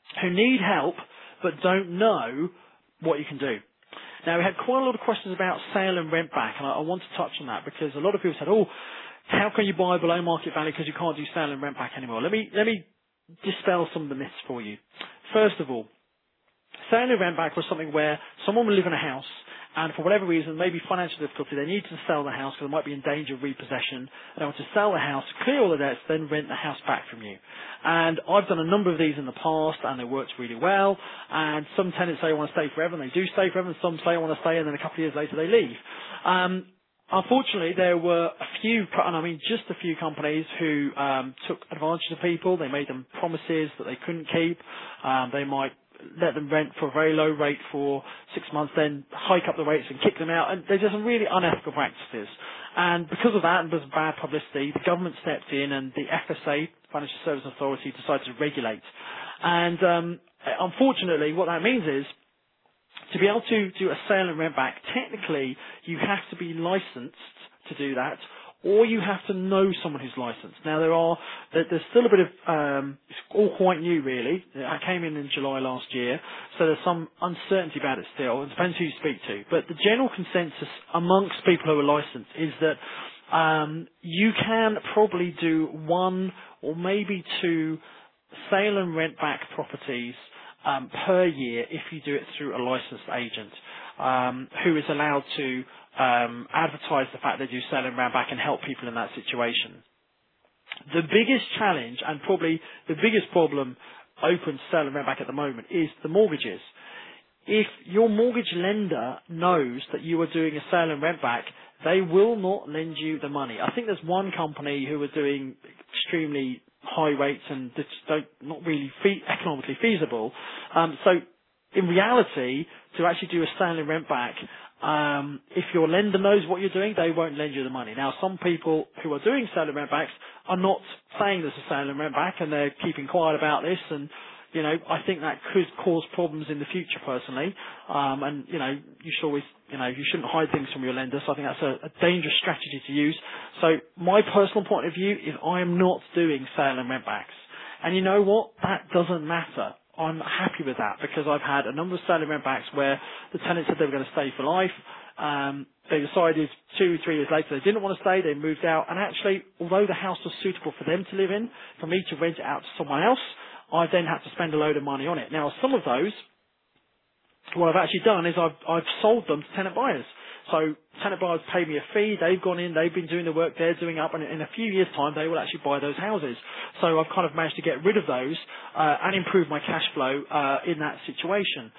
who need help but don't know what you can do. Now, we had quite a lot of questions about sale and rent back, and I want to touch on that because a lot of people said, oh, how can you buy below market value because you can't do sale and rent back anymore? Let me dispel some of the myths for you. First of all, sale and rent back was something where someone will live in a house and for whatever reason, maybe financial difficulty, they need to sell the house because they might be in danger of repossession. They want to sell the house, clear all the debts, then rent the house back from you. And I've done a number of these in the past and they worked really well. And some tenants say I want to stay forever and they do stay forever, and some say I want to stay and then a couple of years later they leave. Unfortunately, there were a few, and I mean just a few companies who took advantage of people. They made them promises that they couldn't keep. They might let them rent for a very low rate for 6 months, then hike up the rates and kick them out. And they're just really unethical practices. And because of that, and because of bad publicity, the government stepped in and the FSA, Financial Services Authority, decided to regulate. And unfortunately, what that means is, to be able to do a sale and rent back, technically, you have to be licensed to do that, or you have to know someone who's licensed. Now, there's still a bit of, it's all quite new really. I came in July last year, so there's some uncertainty about it still. It depends who you speak to. But the general consensus amongst people who are licensed is that you can probably do 1 or maybe 2 sale and rent back properties per year if you do it through a licensed agent who is allowed to advertise the fact they do sell and rent back and help people in that situation. The biggest challenge and probably the biggest problem open to sell and rent back at the moment is the mortgages. If your mortgage lender knows that you are doing a sale and rent back, they will not lend you the money. I think there's one company who are doing extremely high rates and that's not really economically feasible. So in reality, to actually do a sale and rent back, if your lender knows what you're doing, they won't lend you the money. Now, some people who are doing sale and rent backs are not saying there's a sale and rent back and they're keeping quiet about this, and I think that could cause problems in the future personally. And you should always, you shouldn't hide things from your lender. So I think that's a dangerous strategy to use. So my personal point of view is I am not doing sale and rent backs. And you know what? That doesn't matter. I'm happy with that because I've had a number of sale and rent backs where the tenants said they were going to stay for life. They decided 2-3 years later they didn't want to stay. They moved out. And actually, although the house was suitable for them to live in, for me to rent it out to someone else, I then had to spend a load of money on it. Now, some of those, what I've actually done is I've sold them to tenant buyers. So tenant buyers pay me a fee, they've gone in, they've been doing the work they're doing up, and in a few years' time they will actually buy those houses. So I've kind of managed to get rid of those and improve my cash flow in that situation.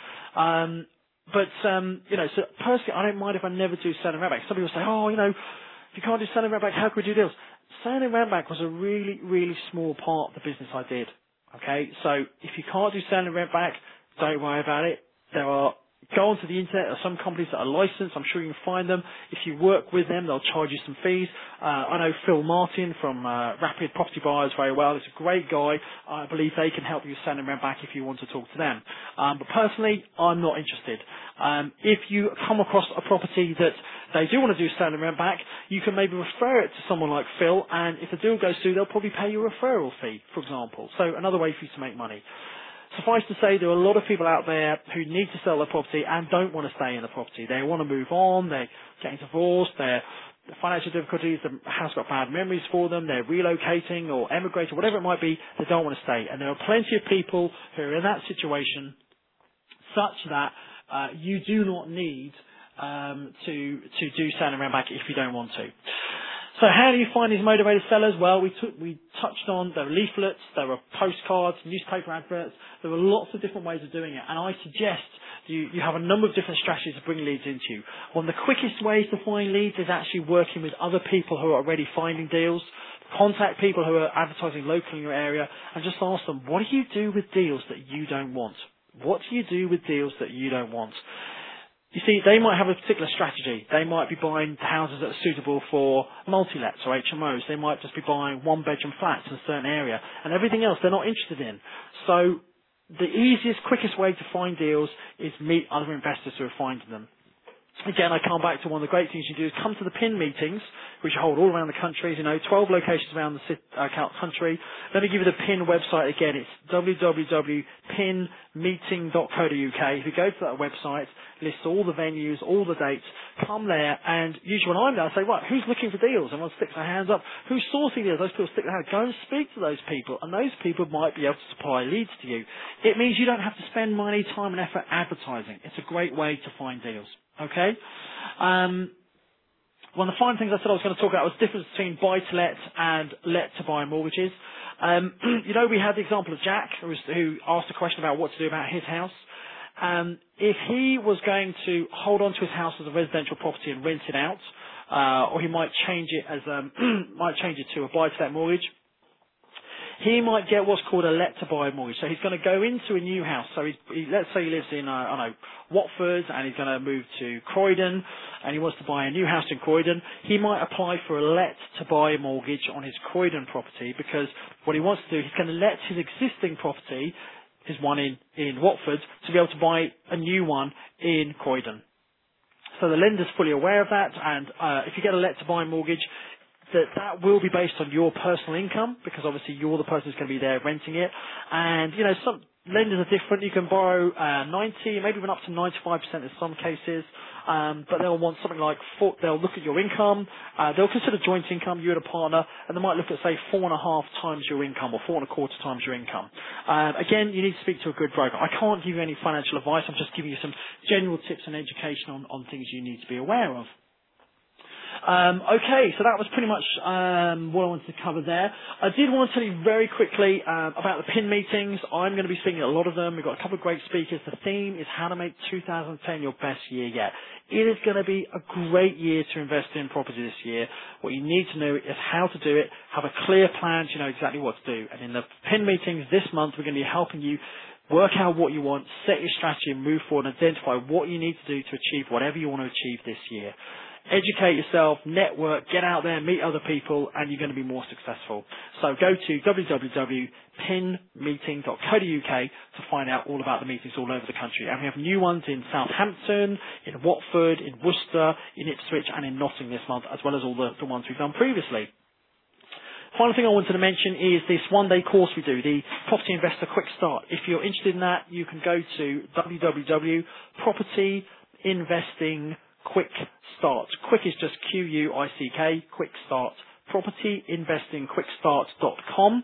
So personally, I don't mind if I never do sell and rent back. Some people say, if you can't do sell and rent back, how could we do deals? Sell and rent back was a really, really small part of the business I did. Okay, so if you can't do sell and rent back, don't worry about it. Go onto the internet. There are some companies that are licensed. I'm sure you can find them. If you work with them, they'll charge you some fees. I know Phil Martin from Rapid Property Buyers very well. He's a great guy. I believe they can help you sell and rent back if you want to talk to them. But personally, I'm not interested. If you come across a property that they do want to do sell and rent back, you can maybe refer it to someone like Phil, and if the deal goes through, they'll probably pay you a referral fee, for example. So another way for you to make money. Suffice to say, there are a lot of people out there who need to sell their property and don't want to stay in the property. They want to move on, they're getting divorced, they're financial difficulties, the house got bad memories for them, they're relocating or emigrating, whatever it might be, they don't want to stay. And there are plenty of people who are in that situation such that you do not need to do sell and rent back if you don't want to. So how do you find these motivated sellers? Well, we touched on there were leaflets, there were postcards, newspaper adverts. There were lots of different ways of doing it. And I suggest you have a number of different strategies to bring leads into you. One of the quickest ways to find leads is actually working with other people who are already finding deals. Contact people who are advertising locally in your area and just ask them, what do you do with deals that you don't want? What do you do with deals that you don't want? You see, they might have a particular strategy. They might be buying houses that are suitable for multi-lets or HMOs. They might just be buying one-bedroom flats in a certain area, and everything else they're not interested in. So the easiest, quickest way to find deals is meet other investors who are finding them. Again, I come back to one of the great things you do is come to the PIN meetings, which you hold all around the country, 12 locations around the country. Let me give you the PIN website again. It's www.pinmeeting.co.uk. If you go to that website, lists all the venues, all the dates, come there, and usually when I'm there, I say, right, who's looking for deals? Everyone sticks their hands up. Who's sourcing deals? Those people stick their hands up. Go and speak to those people, and those people might be able to supply leads to you. It means you don't have to spend money, time, and effort advertising. It's a great way to find deals. Okay? One of the final things I said I was going to talk about was the difference between buy-to-let and let-to-buy mortgages. We had the example of Jack, who asked a question about what to do about his house. If he was going to hold on to his house as a residential property and rent it out, or he might change it to a buy-to-let mortgage, he might get what's called a let-to-buy mortgage. So he's going to go into a new house. So let's say he lives in, Watford, and he's going to move to Croydon, and he wants to buy a new house in Croydon. He might apply for a let-to-buy mortgage on his Croydon property, because what he wants to do, he's going to let his existing property, his one in Watford, to be able to buy a new one in Croydon. So the lender's fully aware of that, and if you get a let-to-buy mortgage, that will be based on your personal income, because obviously you're the person who's going to be there renting it. And, some lenders are different. You can borrow 90, maybe even up to 95% in some cases, but they'll want something like, they'll look at your income, they'll consider joint income, you and a partner, and they might look at, say, 4.5 times your income or 4.25 times your income. Again, you need to speak to a good broker. I can't give you any financial advice. I'm just giving you some general tips and education on things you need to be aware of. Okay, so that was pretty much what I wanted to cover there. I did want to tell you very quickly about the PIN meetings. I'm going to be speaking at a lot of them. We've got a couple of great speakers. The theme is how to make 2010 your best year yet. It is going to be a great year to invest in property this year. What you need to know is how to do it, have a clear plan so you know exactly what to do. And in the PIN meetings this month, we're going to be helping you work out what you want, set your strategy and move forward and identify what you need to do to achieve whatever you want to achieve this year. Educate yourself, network, get out there, meet other people, and you're going to be more successful. So go to www.pinmeeting.co.uk to find out all about the meetings all over the country. And we have new ones in Southampton, in Watford, in Worcester, in Ipswich, and in Nottingham this month, as well as all the ones we've done previously. Final thing I wanted to mention is this one-day course we do, the Property Investor Quick Start. If you're interested in that, you can go to www.propertyinvesting.com. Quick Start. Quick is just Quick, Quick Start. Propertyinvestingquickstart.com.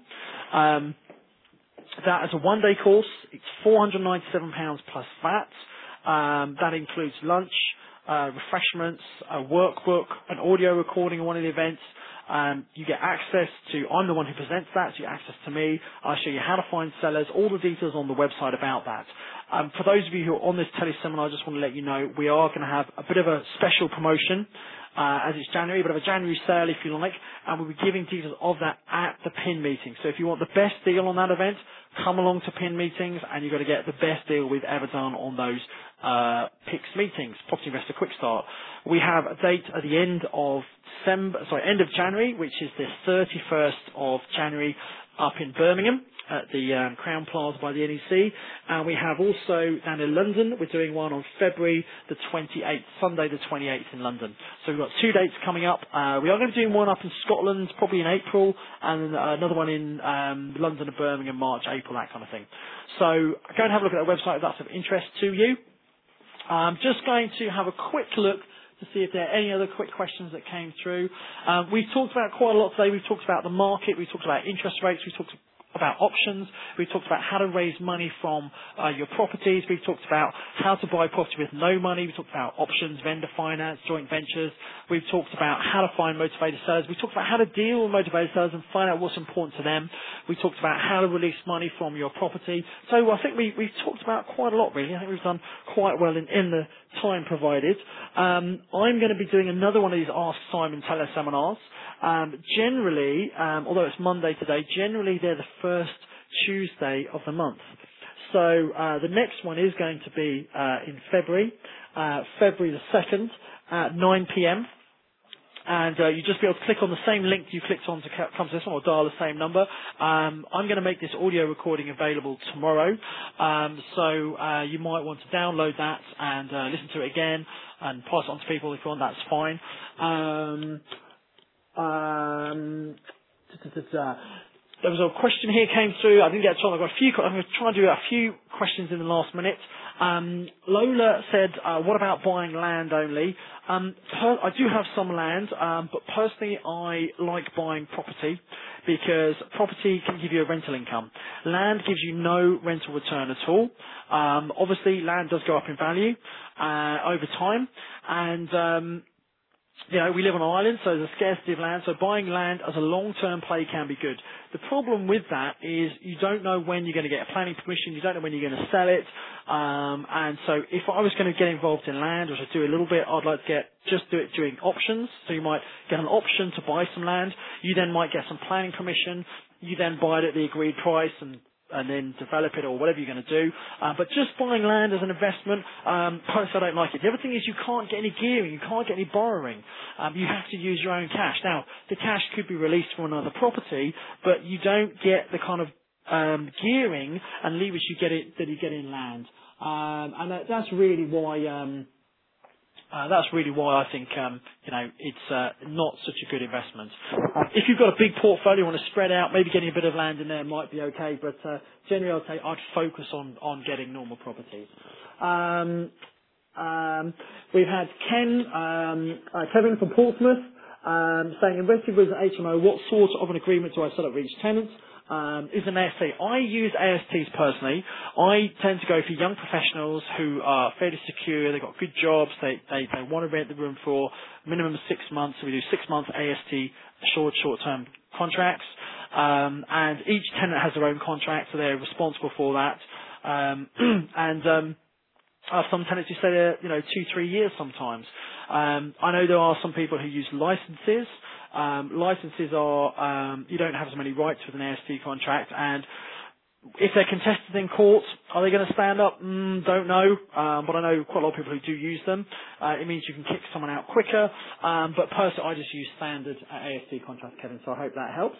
That is a one-day course. It's £497 plus VAT. That includes lunch, refreshments, a workbook, an audio recording of one of the events. You get access to, I'm the one who presents that, so you get access to me. I'll show you how to find sellers, all the details on the website about that. For those of you who are on this teleseminar, I just want to let you know we are going to have a bit of a special promotion as it's January, a bit of a January sale if you like, and we'll be giving details of that at the PIN meeting. So if you want the best deal on that event, come along to PIN meetings and you're going to get the best deal we've ever done on those PICS meetings, Property Investor Quick Start. We have a date at the end of January, which is the 31st of January up in Birmingham at the Crown Plaza by the NEC. And we have also down in London, we're doing one on February the 28th, Sunday the 28th in London. So we've got 2 dates coming up. We are going to be doing one up in Scotland, probably in April, and another one in London and Birmingham, March, April, that kind of thing. So go and have a look at that website if that's of interest to you. I'm just going to have a quick look to see if there are any other quick questions that came through. We've talked about quite a lot today. We've talked about the market. We've talked about interest rates. We've talked about options. We've talked about how to raise money from your properties. We've talked about how to buy property with no money. We've talked about options, vendor finance, joint ventures. We've talked about how to find motivated sellers. We talked about how to deal with motivated sellers and find out what's important to them. We talked about how to release money from your property. So I think we've talked about quite a lot, really. I think we've done quite well in the time provided. I'm going to be doing another one of these Ask Simon teleseminars. Generally, although it's Monday today, generally they're the first Tuesday of the month. So the next one is going to be in February the 2nd at 9 p.m. and you just be able to click on the same link you clicked on to come to this one, or dial the same number. I'm going to make this audio recording available tomorrow, so you might want to download that and listen to it again and pass it on to people if you want. That's fine. There was a question here came through. I didn't get a chance. I've got a few. I'm going to try and do a few questions in the last minute. Lola said, "What about buying land only?" I do have some land, but personally, I like buying property because property can give you a rental income. Land gives you no rental return at all. Obviously, land does go up in value over time, and we live on an island, so there's a scarcity of land, so buying land as a long-term play can be good. The problem with that is you don't know when you're going to get a planning permission, you don't know when you're going to sell it, and so if I was going to get involved in land, which I do a little bit, I'd like to just do it during options. So you might get an option to buy some land, you then might get some planning permission, you then buy it at the agreed price and then develop it or whatever you're going to do. But just buying land as an investment, personally I don't like it. The other thing is you can't get any gearing, you can't get any borrowing. You have to use your own cash. Now, the cash could be released from another property, but you don't get the kind of gearing and leverage you get in land. And that's really why I think it's not such a good investment. If you've got a big portfolio, you want to spread out, maybe getting a bit of land in there might be okay, but generally I'd focus on getting normal properties. We've had Kevin from Portsmouth saying, investing with HMO, what sort of an agreement do I set up with each tenant? Is an AST. I use ASTs personally. I tend to go for young professionals who are fairly secure, they've got good jobs, they want to rent the room for minimum of 6 months, so we do 6 months AST short-term contracts, and each tenant has their own contract, so they're responsible for that, some tenants who stay there, 2-3 years sometimes. I know there are some people who use licenses. Licenses are, you don't have as many rights with an AST contract, and if they're contested in court, are they going to stand up? Don't know, but I know quite a lot of people who do use them. It means you can kick someone out quicker, but personally I just use standard AST contracts, Kevin, so I hope that helps.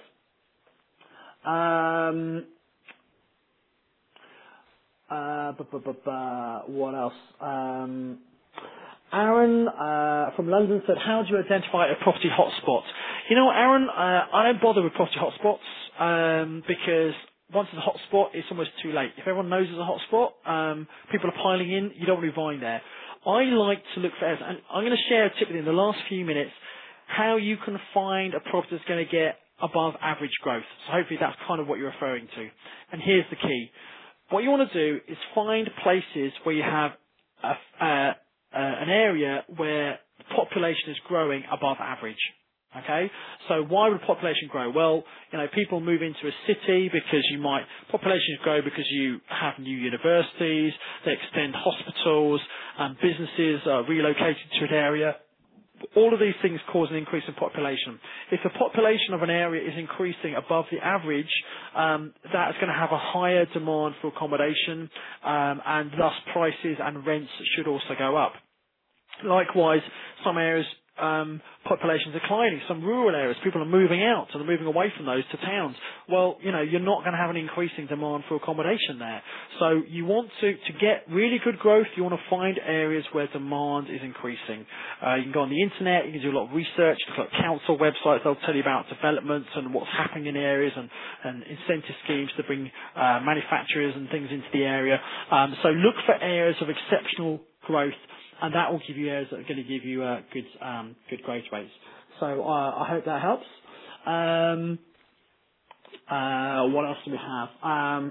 What else? Aaron from London said, how do you identify a property hotspot? Aaron, I don't bother with property hotspots because once it's a hotspot, it's almost too late. If everyone knows it's a hotspot, people are piling in, you don't want to be buying there. I like to look for areas, and I'm going to share a tip with you in the last few minutes, how you can find a property that's going to get above average growth. So hopefully that's kind of what you're referring to. And here's the key. What you want to do is find places where you have an area where the population is growing above average. Okay, so why would population grow? Well, people move into a city because populations grow because you have new universities, they extend hospitals, businesses are relocated to an area. All of these things cause an increase in population. If the population of an area is increasing above the average, that's going to have a higher demand for accommodation, and thus prices and rents should also go up. Likewise, some areas population declining, some rural areas, people are moving out, so they're moving away from those to towns. Well, you're not going to have an increasing demand for accommodation there. So you want to get really good growth, you want to find areas where demand is increasing. You can go on the internet, you can do a lot of research, look at council websites, they'll tell you about developments and what's happening in areas and incentive schemes to bring manufacturers and things into the area. So look for areas of exceptional growth, and that will give you areas that are going to give you good growth rates. So I hope that helps. What else do we have?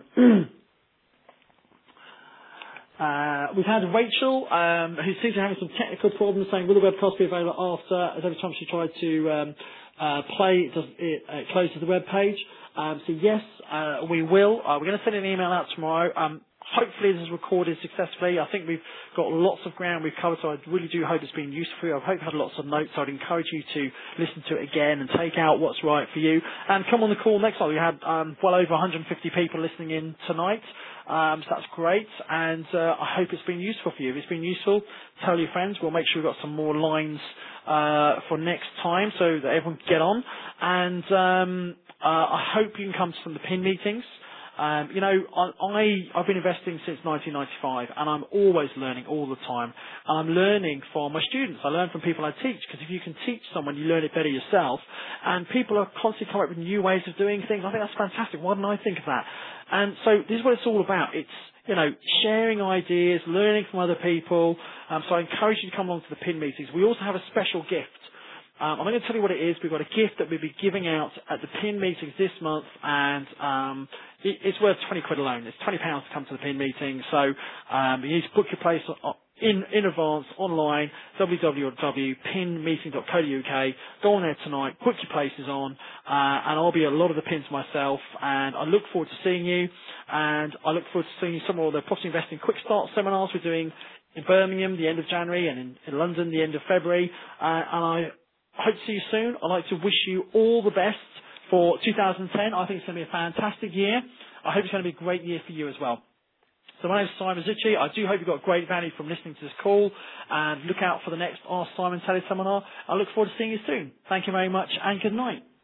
We've had Rachel, who seems to be having some technical problems, saying, will the webcast be available after, as every time she tried to play, it closes the web page. So yes, we will. We're going to send an email out tomorrow. Hopefully this is recorded successfully. I think we've got lots of ground we've covered, so I really do hope it's been useful for you. I hope you've had lots of notes. I'd encourage you to listen to it again and take out what's right for you. And come on the call next time. We had well over 150 people listening in tonight. So that's great, and I hope it's been useful for you. If it's been useful, tell your friends. We'll make sure we've got some more lines for next time so that everyone can get on. And I hope you can come to some of the PIN meetings. I've been investing since 1995, and I'm always learning all the time. I'm learning from my students. I learn from people I teach, because if you can teach someone, you learn it better yourself. And people are constantly coming up with new ways of doing things. I think that's fantastic. Why didn't I think of that? And so this is what it's all about. It's, sharing ideas, learning from other people. So I encourage you to come along to the PIN meetings. We also have a special gift. I'm going to tell you what it is. We've got a gift that we'll be giving out at the PIN meetings this month, and it's worth 20 quid alone. It's £20 to come to the PIN meeting. So you need to book your place in advance online, www.pinmeeting.co.uk. Go on there tonight, book your places on, and I'll be at a lot of the pins myself, and I look forward to seeing you, and I look forward to seeing you some of the property investing quick start seminars we're doing in Birmingham the end of January, and in London the end of February, and I hope to see you soon. I'd like to wish you all the best for 2010. I think it's going to be a fantastic year. I hope it's going to be a great year for you as well. So my name is Simon Zicci. I do hope you got great value from listening to this call, and look out for the next Ask Simon Telly seminar. I look forward to seeing you soon. Thank you very much, and good night.